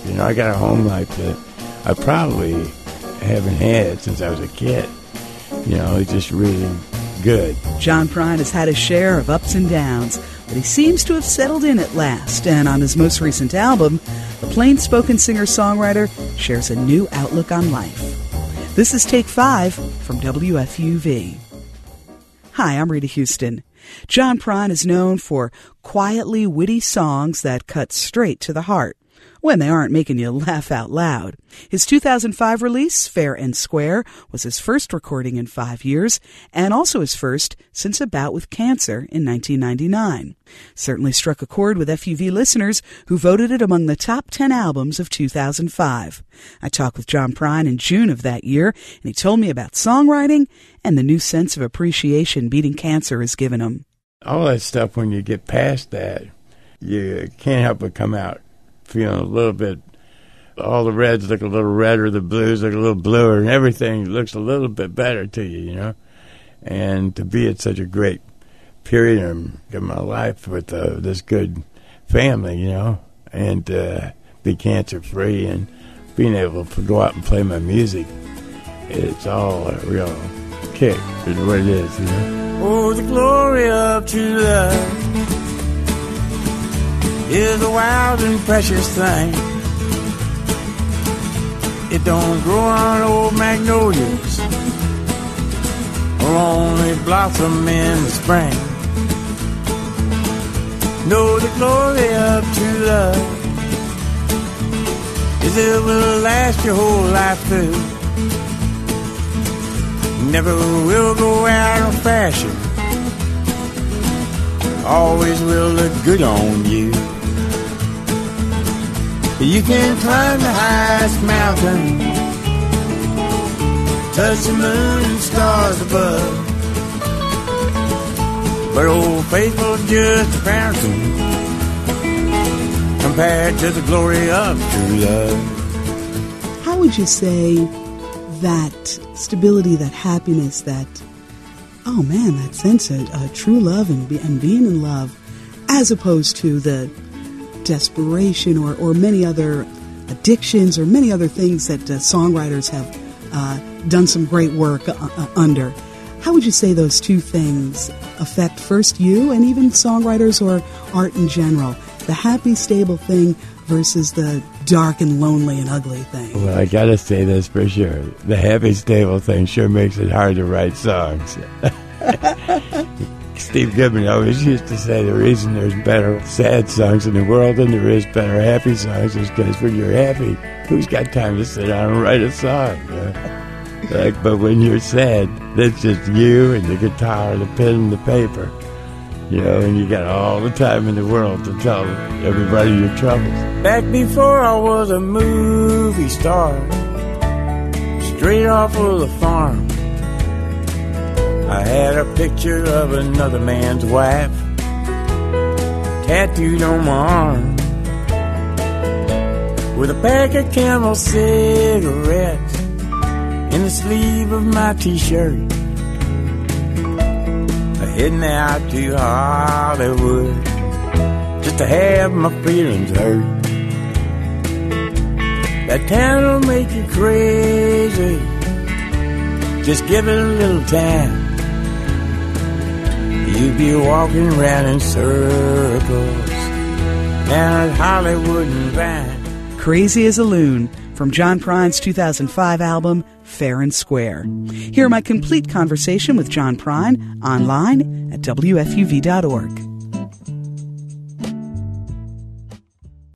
You know, I got a home life that I probably haven't had since I was a kid. You know, it's just really good. John Prine has had his share of ups and downs, but he seems to have settled in at last. And on his most recent album, the plain-spoken singer-songwriter shares a new outlook on life. This is Take 5 from WFUV. Hi, I'm Rita Houston. John Prine is known for quietly witty songs that cut straight to the heart, when they aren't making you laugh out loud. His 2005 release, Fair and Square, was his first recording in 5 years, and also his first since a bout with cancer in 1999. Certainly struck a chord with FUV listeners who voted it among the top 10 albums of 2005. I talked with John Prine in June of that year, and he told me about songwriting and the new sense of appreciation beating cancer has given him. All that stuff, when you get past that, you can't help but come out feeling a little bit, all the reds look a little redder, the blues look a little bluer, and everything looks a little bit better to you, you know. And to be at such a great period in my life with this good family, you know, and be cancer-free and being able to go out and play my music, it's all a real kick, is what it is, you know. Oh, the glory of true love is a wild and precious thing. It don't grow on old magnolias or only blossom in the spring. No, the glory of true love is it will last your whole life through. Never will go out of fashion, always will look good on you. You can climb the highest mountain, touch the moon and stars above, but Old Faithful just a fountain compared to the glory of true love. How would you say that stability, that happiness, that, oh man, that sense of true love and being in love, as opposed to the desperation or many other addictions or many other things that songwriters have done some great work under. How would you say those two things affect first you and even songwriters or art in general? The happy, stable thing versus the dark and lonely and ugly thing. Well, I gotta say this for sure. The happy, stable thing sure makes it hard to write songs. Steve Goodman always used to say the reason there's better sad songs in the world than there is better happy songs is because when you're happy, who's got time to sit down and write a song? You know? But when you're sad, that's just you and the guitar, the pen and the paper. You know, and you got all the time in the world to tell everybody your troubles. Back before I was a movie star, straight off of the farm, I had a picture of another man's wife tattooed on my arm, with a pack of Camel cigarettes in the sleeve of my t-shirt, heading out to Hollywood just to have my feelings hurt. That town will make you crazy, just give it a little time. You'll be walking around in circles down at Hollywood and Vine. Crazy as a Loon from John Prine's 2005 album, Fair and Square. Hear my complete conversation with John Prine online at WFUV.org.